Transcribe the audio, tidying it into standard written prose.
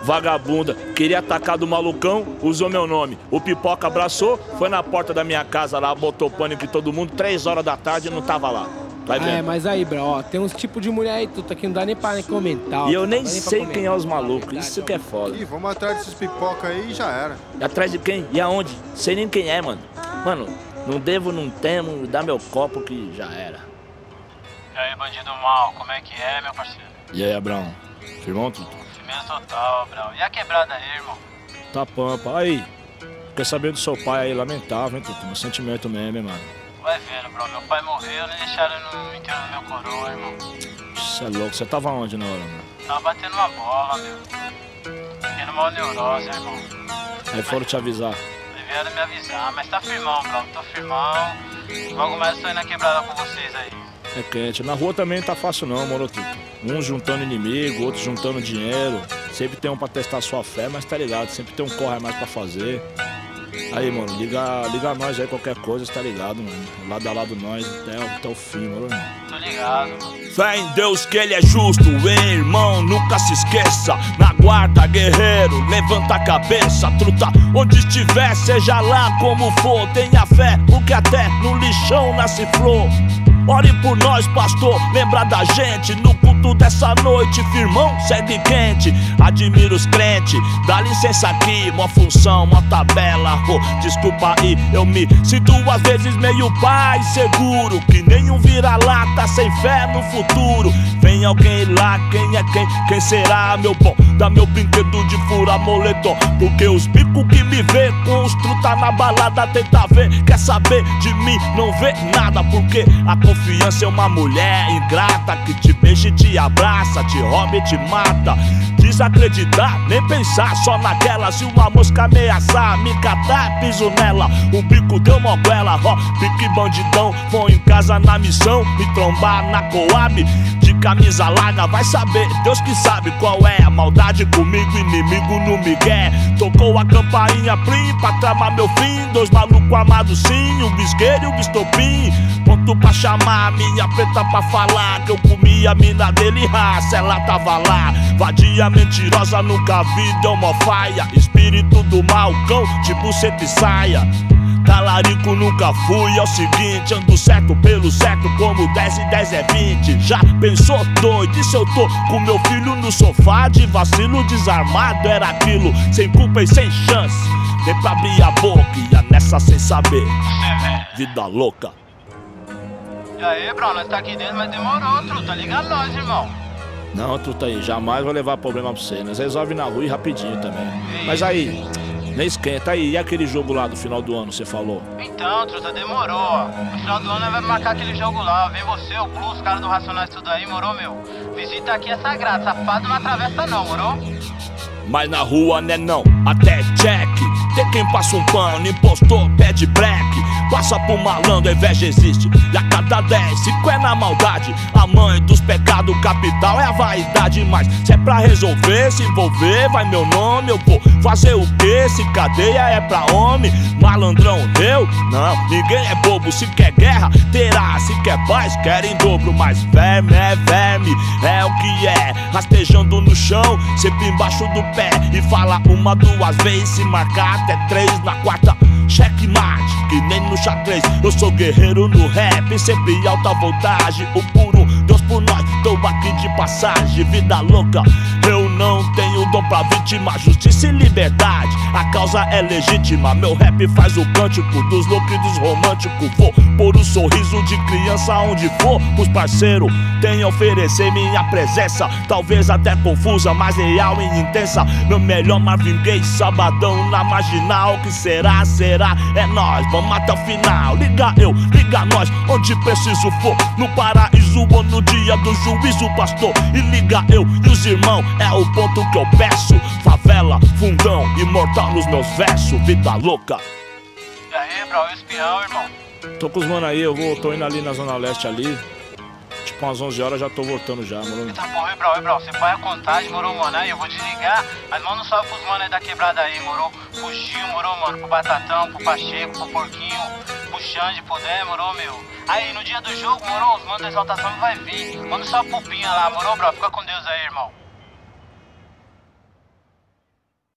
vagabunda. Queria atacar do malucão, usou meu nome. O Pipoca abraçou, foi na porta da minha casa lá, botou pânico em todo mundo, 3 horas da tarde e não tava lá. Vai vendo. É, mas aí, bro, ó, tem uns tipos de mulher aí, tudo aqui, não dá nem pra comentar. Ó, E eu nem nem sei quem é os malucos, isso que é foda. Ih, vamos atrás desses pipoca aí e já era. E atrás de quem? E aonde? Sei nem quem é, mano. Mano, não devo, não temo, dá meu copo que já era. E aí, bandido mal, como é que é, meu parceiro? E aí, Abrão? Firmão, tudo? Firmeza total, Brau. E a quebrada aí, irmão? Tá pampa. Aí, quer saber do seu pai aí, lamentável, hein, Tutu? Meu sentimento mesmo, hein, mano. Vai vendo, Brau. Meu pai morreu, nem deixaram no enterro do meu coroa, irmão. Você é louco, você tava onde na hora, mano? Tava batendo uma bola, meu. Tendo uma neurose, irmão. Aí foram te avisar. Aí vieram me avisar, mas tá firmão, Brau. Tô firmão. Logo mais eu tô indo na quebrada com vocês aí. É quente. Na rua também não tá fácil não, mano, Tutu. Uns juntando inimigo, outros juntando dinheiro. Sempre tem um pra testar sua fé, mas tá ligado, sempre tem um corre a mais pra fazer. Aí, mano, liga nós aí, qualquer coisa, tá ligado, mano. Lado a lado nós até o fim, mano. Tô ligado, mano. Fé em Deus que ele é justo, hein, irmão, nunca se esqueça. Na guarda, guerreiro, levanta a cabeça, truta. Onde estiver, seja lá como for, tenha fé, porque até no lixão nasce flor. Ore por nós, pastor, lembra da gente. No culto dessa noite, firmão, segue quente. Admiro os crentes, dá licença aqui. Mó função, mó tabela, desculpa aí. Eu me sinto às vezes meio pai seguro, que nenhum vira-lata sem fé no futuro. Vem alguém lá, quem é quem? Quem será, meu bom? Dá meu brinquedo de fura moletom, porque os bicos que me vê com os truta na balada tenta ver. Quer saber de mim? Não vê nada, porque a confiança é uma mulher ingrata que te beija e te abraça, te rouba e te mata. Desacreditar, nem pensar, só naquela. Se uma mosca ameaçar, me catar, piso nela. O bico deu moguela, ó, pique bandidão. Vou em casa na missão, me trombar na Coab. De camisa larga, vai saber, Deus que sabe qual é a maldade comigo, inimigo no migué. Tocou a campainha plim pra tramar meu fim. 2 malucos amados sim, o bisqueiro e o bistopim. Ponto pra chamar minha preta pra falar que eu comi a mina dele, raça, ela tava lá. Vadia mentirosa, nunca vi, deu mó faia. Espírito do mal, cão, tipo seta e saia. Talarico nunca fui, é o seguinte, ando certo pelo certo, como 10 e 10 é 20. Já pensou doido, e se eu tô com meu filho no sofá de vacilo desarmado? Era aquilo, sem culpa e sem chance. Dei pra abrir a boca, ia nessa sem saber. Vida louca. E aí, Brau, nós tá aqui dentro, mas demorou, truta. Liga nós, irmão. Não, truta aí, jamais vou levar problema pra você. Nós resolve na rua e rapidinho também. Mas aí, nem esquenta aí, e aquele jogo lá do final do ano, você falou? Então, truta, demorou, ó. No final do ano nós vamos marcar aquele jogo lá, ó. Vem você, o Blue, os caras do Racionais, tudo aí, morou, meu? Visita aqui é sagrado, safado não atravessa não, morou? Mas na rua né não, até check. Tem quem passa um pano, impostor, pede black. Passa pro malandro, a inveja existe. E a cada 10, 5 é na maldade. A mãe dos pecados capital é a vaidade. Mas se é pra resolver, se envolver, vai meu nome. Eu vou fazer o quê? Se cadeia é pra homem. Malandrão, eu? Não, ninguém é bobo. Se quer guerra, terá. Se quer paz, quer em dobro. Mas verme, é o que é. Rastejando no chão, sempre embaixo do pé. E fala 1, 2 vezes, se marcar até 3. Na quarta, checkmate, que nem no xadrez. Eu sou guerreiro no rap, sempre alta voltagem. O puro, Deus por nós, tô aqui de passagem. Vida louca, eu não tenho dom pra vítima. Justiça e liberdade, a causa é legítima. Meu rap faz o cântico dos loucos e dos românticos. Vou pôr um sorriso de criança onde for. Os parceiros têm a oferecer minha presença. Talvez até confusa, mas real e intensa. Meu melhor Marvin Gaye, sabadão na marginal. Que será, é nós, vamos até o final. Liga eu, liga nós, onde preciso for. No paraíso ou no dia do juízo, pastor. E liga eu e os irmãos, é o ponto que eu peço. Favela, fundão, imortal nos meus versos. Vida louca. E aí, Brau, e o espião, irmão? Tô com os mano aí, tô indo ali na Zona Leste ali. Tipo umas 11 horas já tô voltando já, mano. Eita porra, Brau, você põe a contagem, morou, mano? Aí eu vou desligar, mas manda um salve pros mano aí da quebrada aí, morou? Pro Gil, morou, mano? Pro Batatão, pro Pacheco, pro Porquinho, pro Xande, pro Dé, morou, meu? Aí no dia do jogo, morou? Os manos da exaltação vai vir. Manda um salve pro Pinha lá, morou, Brau? Fica com Deus aí, irmão.